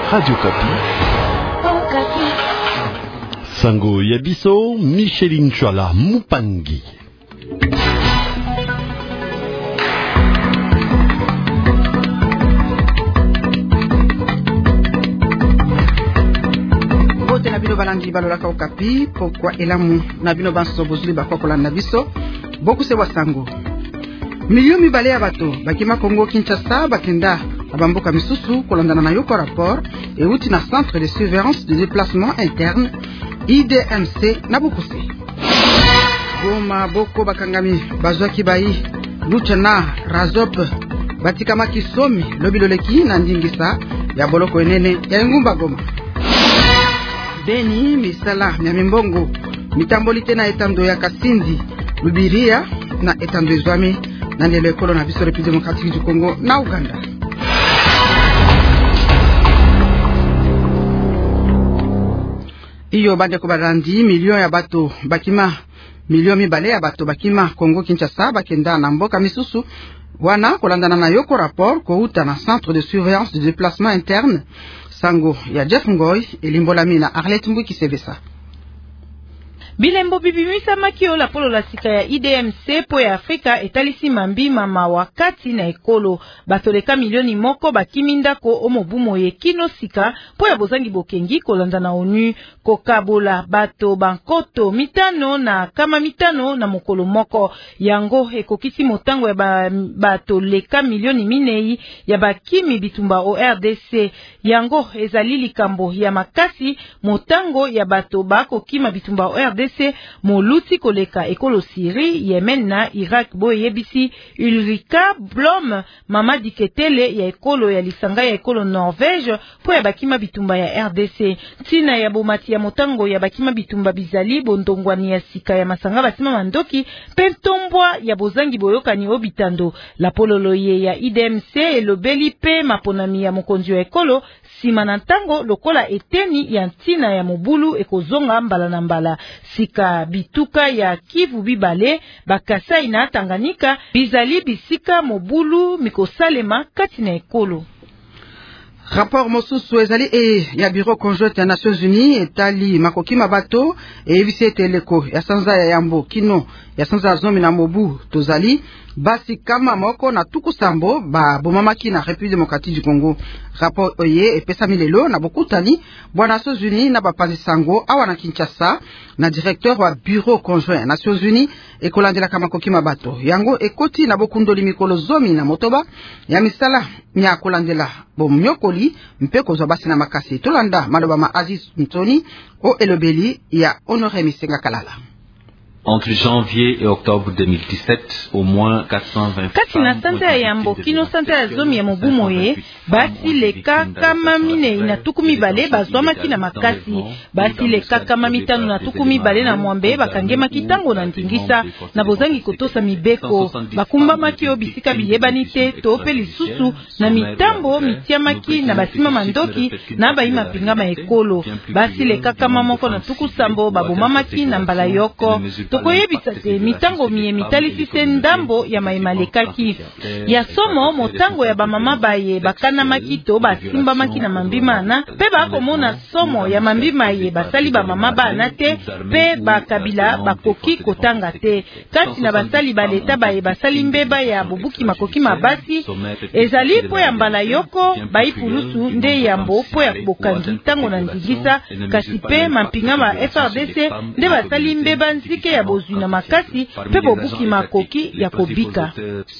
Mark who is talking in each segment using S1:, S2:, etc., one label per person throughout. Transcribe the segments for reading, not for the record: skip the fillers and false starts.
S1: Radio Kapi. Sango Yabiso, Micheline Chouala Mupangi.
S2: Bote na bino balandi balolaka Okapi, pourquoi elamu na bino banso bozuli bakokola na biso, boku se wasango. Milieu mibale ya bato, bakima Kongo Kinshasa, bakenda abamboka misusu kolandana na yoko rapport et outi na centre de surveillance de déplacement interne IDMC na Bukuse. Goma boko bakangami bazwaki bayi Luchana Razop batikama kisomi lobiloleki na ndingisa ya boloko enene ya ngumba Goma. Beni misala ya mimbongo mitambolite na etando ya Kasindi Lubiria na etando ezwami na ndelo ekolo na biso République démocratique du Congo na Uganda. Iyo bande ko barandi million ya bato bakima million mibale ya bato bakima Kongo Kinshasa bakenda na mboka misusu wana kolandana na yoko rapport ko uta na centre de surveillance de déplacement interne sango ya Jeff Ngoy elimbolami na Arlette Mbuki Sevesa.
S3: Bilembo bibimisa makio la polo la sika ya IDMC po ya Afrika etalisi mambi mama wakati na ekolo batoleka milioni moko bakiminda ko omobumo ye kino sika po ya bozangi bokengi kolanda na ONU kokabola bato bankoto mitano na kama mitano na mokolo moko yango ekokisi motango ya batoleka milioni minei ya bakimi bitumba o RDC yango ezali likambo ya makasi motango ya bato bako kima bitumba o RDC moluti koleka ekolo Syrie, Yemen na Irak boye yebisi Ulrika Blom mama diketele ya ekolo ya lisanga ya ekolo Norvège po ya bakima bitumba ya RDC tina ya bomati ya motango ya bakima bitumba bizali bondongwani ya sika ya masanga basima mandoki pentombwa ya bozangi boyokani obitando la pololo ye ya IDMC elobeli pe maponami ya mokonzi ya ekolo sima na ntango lokola eteni ya ntina ya mobulu ekozonga mbala na mbala sika bituka ya Kivu bibale bakasai na Tanganyika bizali bisika mobulu mikosalema kati na ekolo.
S2: Rapport mosusu ezali ya bureau conjoint ya Nations Unies etali makoki mabato evisi teleko ya sanza ya yambo kino ya sanza zomi na mobu tozali basi kama moko na tuku sambo ba bomamaki na République démocratique du Congo. Rapport oye epesa milelo na bokutani bwana Nations Unies na bapanzi sango awa na Kinshasa na directeur wa bureau conjoint Nations Unies ekolandela kama makoki mabato yango ekoti na bokundoli mikolo zomi na motoba ya misala nya kolandela bomnyokoli mpe kozwa basi na makasi tolanda maloba ma Aziz Mtoni o elobeli ya Honoré Misenga Kalala.
S4: Entre janvier et octobre 2017, au moins 420
S3: kati na sante ya yambo kino sante ya zomi ya mobumo ye basi leka kama mine na tukumi bale bazwama kina makasi basi leka kama mitano na tukumi bale na mwambe bakangema kitango na ntingisa na bozangi kotosa mibeko bakumba maki obisika biyebani te tope lisusu na mitambo mitiamaki na basima mandoki na baima pingama ekolo basi leka kama moko na tuku sambo babomamaki na mbala yoko tokoyebisa te mitango miye mitalisi ndambo ya maimalekaki ya somo motango ya bamama baye bakana makito basimba maki na mambima na pe bakomona somo ya mambima ye basali bamama bana te pe bakabila bakoki kotanga te kati na basali baleta baye basali mbeba ya bubuki makoki mabasi ezali po ya mbala yoko baipulusu nde yambo po ya bokangi tango na ndigisa kasi pe mampinga ba FRDC nde basali mbeba nzike ya bozwi na makasi pe bobuki makoki ya kobika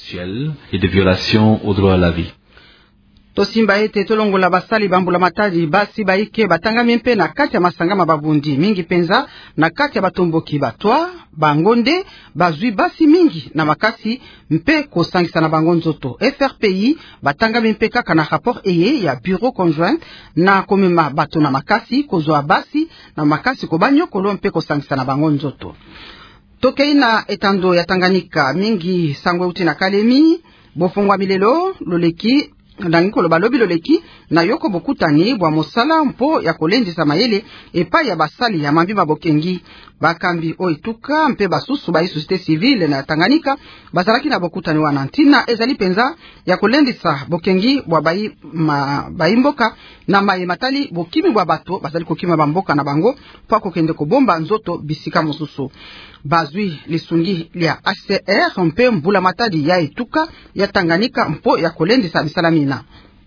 S4: et de violation au droit à la vie.
S2: Tosimba ete tolongola basali bambula matadi basi baike batangami mpe na kati ya masangama babundi mingi penza na kati ya batomboki batwa bangonde bazwi basi mingi na makasi mpe kosangisa na bango nzoto. FRPI batangami mpe kaka na rapport eye ya bureau conjoint na komema bato na makasi kozwa basi na makasi kobanyokolo mpe kosangisa na bango nzoto. Tokei na etando ya Tanganyika mingi sangwe uti na Kalemi bofongwa milelo loleki ndangikolo balobi loleki na yoko bokutani bwa mosala mpo ya kolendisa mayele epai ya basali ya mambi mabokengi bakambi oituka mpe basusu ba société civile na Tanganyika bazalaki na bokutani wana ntina ezali penza ya kolendisa bokengi bwa baimboka na maye matali bokimi bwa bato bazali kokima bamboka na bango pa kokende kobomba nzoto bisika mosusu bazwi lisungi lia HCR mpe mbula matadi ya ituka ya Tanganyika mpo ya kolendisa bisalamina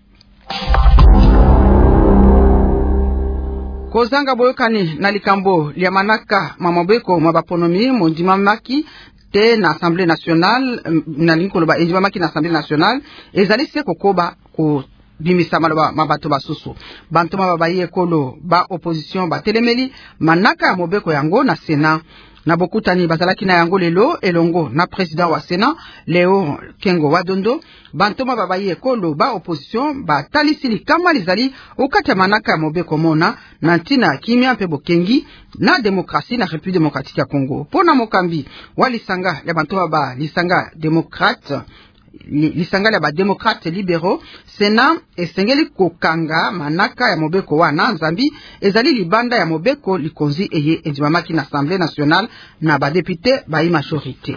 S2: kozanga boyokani na likambo lia manaka mamabeko mabaponomi mondimamaki te na Assemblée nationale na linkolo ba endimamaki na Assemblée nationale ezali se kokoba ko bimisa maloba mabato basusu bantoma babaye ekolo ba opposition ba telemeli manaka ya mobeko yango na Sénat na bokutani bazalaki na yango lelo elongo na président wa Sénat Léo Kengo Wadondo bantoma babaye ekolo ba opposition ba talisili kama lizali ukata manaka ya mobeko mona na ntina kimia mpe bokengi na demokrasi na République démocratique ya Congo pona mokambi walisanga ya bantoma ba lisanga démocrate lisanga ba démocrates libéraux Sénat esengeli kokanga manaka ya mobeko wana nzambi ezali libanda ya mobeko likonzi eye endimamaki na Assemblée nationale na ba député ba majorité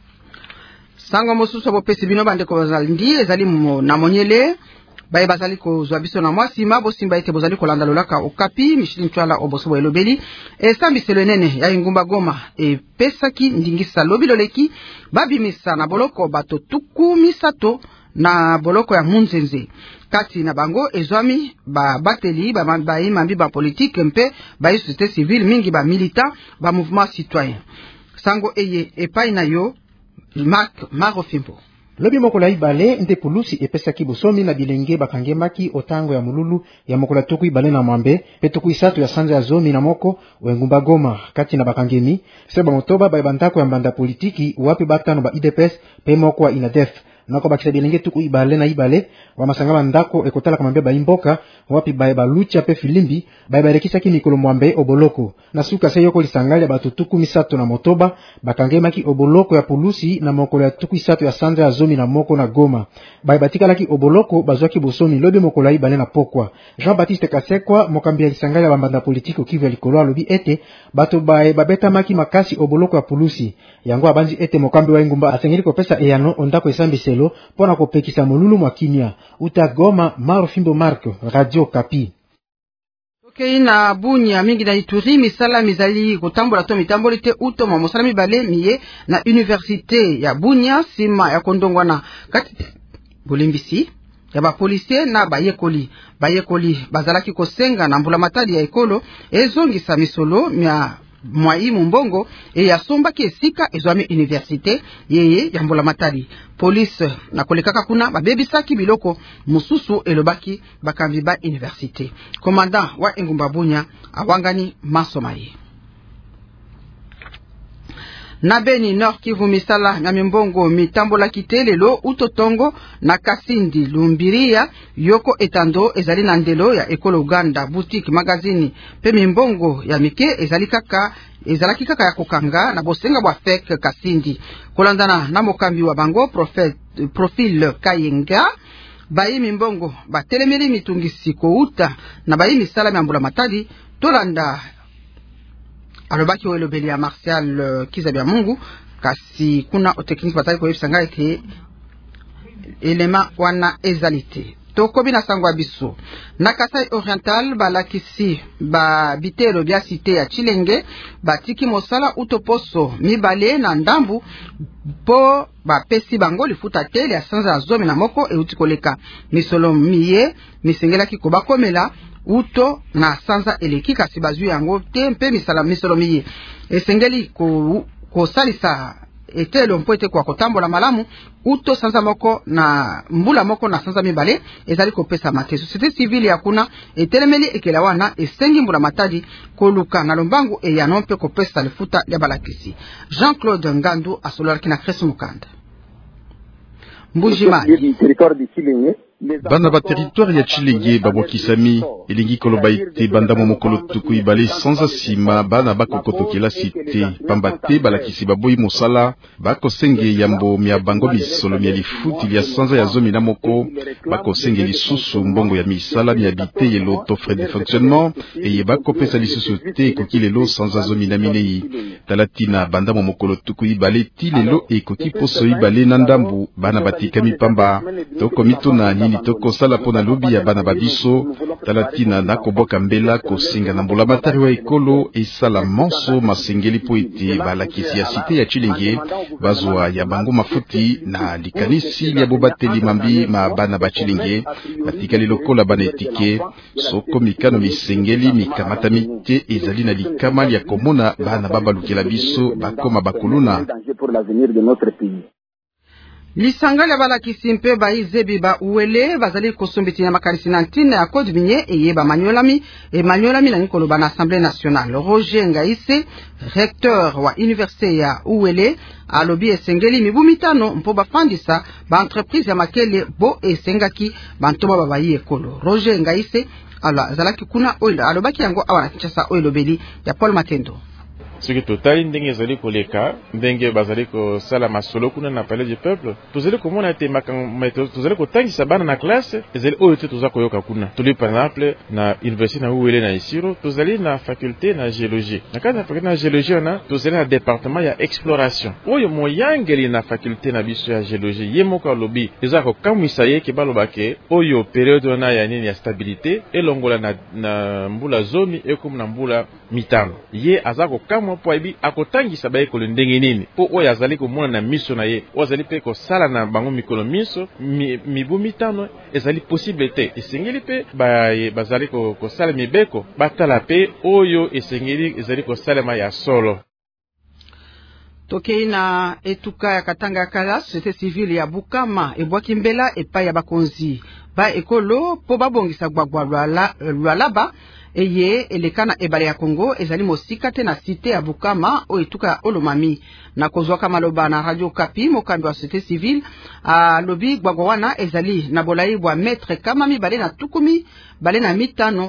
S2: sango mosusu bopesi bino bandeko bazalindi ezali na monyele baye bazali kozwa biso na mwasi mabo simba ete bozali kolanda lolaka okapi Micheline Chwala oboso elobeli esambiselo enene ya ingumba Goma pesaki ndingisa lobi loleki babimisa na boloko bato tuku misato na boloko ya munzenze kati na bango ezwami ba bateli ba mambi ba politique mpe ba société civile mingi ba militant ba mouvement citoyen sango eye epai na yo Marc Marofimbo
S5: lobi mokola ibale nde pulusi epesaki bosomi na bilenge bakangemaki otango ya mululu ya mokola tuku ibale na mwambe pe tuku isatu ya sanza ya zomi na moko wengumba Goma kati na bakangemi seba motoba ba bandako ya mbanda politiki wapi batano ba IDPS pe moko wa INADEF nako bakisa bilenge tuku ibale na ibale wa masangala ndako ekotala kamambia ba imboka wapi ba lucha pe filimbi ba rekisaki mikolo mwambe oboloko na suka se yoko lisangali ya batu tuku misato na motoba bakangemaki oboloko ya pulusi na mokolo ya tuku isatu ya sanza ya zomi na moko na Goma ba batikalaki oboloko bazwaki bosomi lobi mokolo ibale na pokwa Jean-Baptiste Kasekwa mokambi ya lisangali ya bambanda politiki Kivu ya likolo lobi ete bato babeta maki makasi oboloko ya pulusi yango abanzi ete mokambi wa ingumba asengeli kopesa eyano ondako esambise pona kopekisa molulu mwa kimia uta Goma Marofimbo Marco Radio Kapi
S2: Okay, na Bunia mingi na Ituri misala mizali kotambola to mitamboli te uto mwa mosala mibale miye na université ya Bunia sima ya kondongwa na kati bolimbisi ya ba policier na bayekoli bazalaki kosenga na mbula matadi ya ekolo ezongisa misolo mya mwai mumbongo ya sombaki esika ezwami université yeye ya mbula matadi police na kolekaka kuna babebisaki biloko mususu elobaki bakambi ba université commandant wa Engumba Bunya awangani masomaye na Beni Nord Kivu misala na mimbongo mitambola kitelelo utotongo na Kasindi Lumbiria yoko etando ezali na ndelo ya ekolo Uganda boutique magazine pe mimbongo ya mike ezalaki kaka ya kokanga na bosenga bwa fek Kasindi kolandana na mokambi wa bango profil Kayenga bayi mimbongo batelemeli mitungisi kouta na bayi misala miambula matadi tolanda alobaki welobeli ya Martial Kizabia Mungu kasi kuna otekniki batali ko yebisanga ete elema wana ezalite tokobi na sangwa biso na Kasai Oriental balakisi ba bitelo bya cité ya Chilenge batiki mosala utoposo mibale na ndambu po ba pesi bango lifuta tele ya sanza ya zomi na moko euti koleka misolo miye misengelaki ko bakomela uto na sanza eleki kasi bazwi yango te mpe misolo miye esengeli ko salisa etelo mpoete kwa kotambola malamu uto sanza moko na mbula moko na sanza mibale ezali kopesa mate société civile ya kuna etelemeli ekela wana esengi mbula matadi koluka na lombangu eyano mpe kopesa lifuta ya balakisi Jean-Claude Ngandu asololaki na Chris Mukanda
S6: Mbujimani territoire de Chilenge bana ba territoire ya Chilenge babwakisami elingi koloba ite bandamo mokolo tuku ibale sanza sima bana bakokotokela site pamba te balakisi baboyi mosala bakosenge yambo mia bango misolo mia lifuti vya sanza ya zomi na moko bakosenge lisusu mbongo ya misala mia bite yelo to frais de fonctionnement eye bakopesa lisusu te ekoki lelo sanza zomi na minei talatina bandamo mokolo tuku ibale ti lelo ekoki poso ibale na ndambu bana batikami pamba toko mituna nini toko sala pona lobi ya bana babiso talatina na koboka mbela kosinga na mbula matari wa ekolo esala monso masengeli po ete balakisi ya site ya Chilenge bazwa ya bango mafuti na likanisi lya bobateli mambi ma bana ba Chilenge batikali lokola bana etike soko mikano misengeli mikamata mite ezali na likama ya komona bana babalukela biso bakoma bakuluna
S2: lisanga lya balakisi mpe baizebi ba uwele bazali kosombeti na makanisi na ntina ya Code Binye eye bamanyolami na nikolo ba na Assemblée nationale. Roger Ngaise, recteur wa université ya uwele, alobi esengeli mibu mitano mpo bafandisa ba entreprise ya makele bo esengaki bantoma babayi ekolo. Roger Ngaise azalaki kuna oilo alobaki yango awa na Kinshasa oilo beli ya Paul Matendo.
S7: Soki totali ndenge ezali koleka ndenge bazali kosala masolo kuna na palais du peuple tozali komona ete tozali kotangisa bana na classe ezali oyo te toza koyoka kuna toli par exemple na université na uwele na Isiro tozali na faculté na géologie na kati na faculté na géologie wana tozali na département ya exploration oyo moyangeli na faculté na biso ya géologie ye moko alobi eza kokamwisa ye ke balobake oyo periode wana ya nini ya stabilité elongola na mbula zomi ekomi na mbula mitano ye aza kokamwa po aibi akotangisa ba ekolo ndenge nini po oyo azali komona na miso na ye o azali pe kosala na bango mikolo miso mibu mitano ezali possible te esengeli pe bazali kosala mibeko batala pe oyo esengeli ezali kosalema ya solo.
S2: Tokei na etuka ya Katanga ya kala société civile ya Bukama ebwaki mbela epai ya bakonzi ba ekolo po babongisa gbagwa lwalaba eye elekana ebale ya Kongo ezali mosika te na site ya Bukama o etuka ya Olomami na kozwaka maloba na Radio Kapi mokambi wa société civile lobi gbagwa wana ezali na bolayi bwa metre kama mibale na tukumi bale na mitano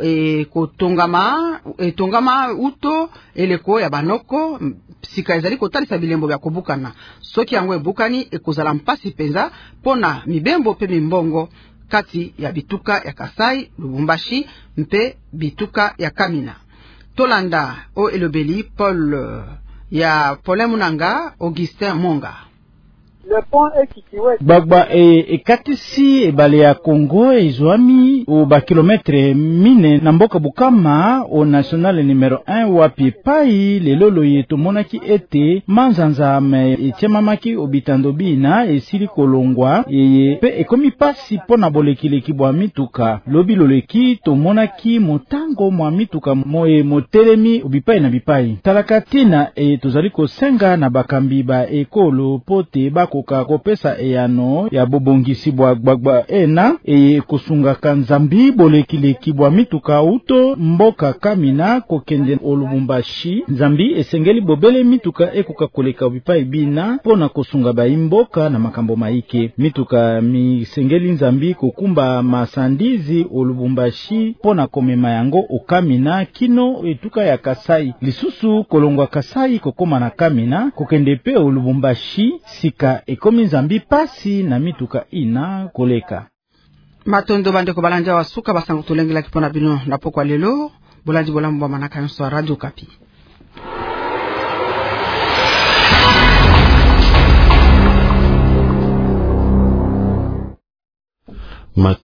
S2: kotongama uto eleko ya banoko sika ezali kotalisa bilembo bya kobukana soki yango ebukani ekozala mpasi penza pona mibembo pe mimbongo kati ya bituka ya Kasai, Lubumbashi mpe bituka ya Kamina. Tolanda o elobeli Paul ya Munanga Augustin Monga.
S8: Gbagba ekatisi ebale ya Kongo ezwami o ba kilometre mine na mboka Bukama o national numero 1 wapi pai lelolo yeto monaki ete manzanza me etiamamaki obitando bina esili kolongwa yeye pe ekomi pasi pona bolekileki bwa mituka lobi loleki to monaki motango mwa mituka moye motelemi obipai na bipai talakatina tozali kosenga na bakambi ba ekolo pote bako kopesa eyano ya bobongisi bwa gbagba ena kosungaka nzambi bolekileki bwa mituka uto mboka Kamina kokende Olubumbashi nzambi esengeli bobele mituka ekoka koleka bipai bina pona kosunga baimboka na makambo maike mituka misengeli nzambi kokumba masandizi Olubumbashi pona komema yango okamina kino etuka ya Kasai lisusu kolongwa Kasai kokoma na Kamina kokende pe Olubumbashi sika ekomi nzambi pasi na mituka ina koleka.
S2: Matondo bandeko balanja wasuka basango tolengela kipona bino na pokwa lelo bolandi bolambo manaka nso Radio Kapi.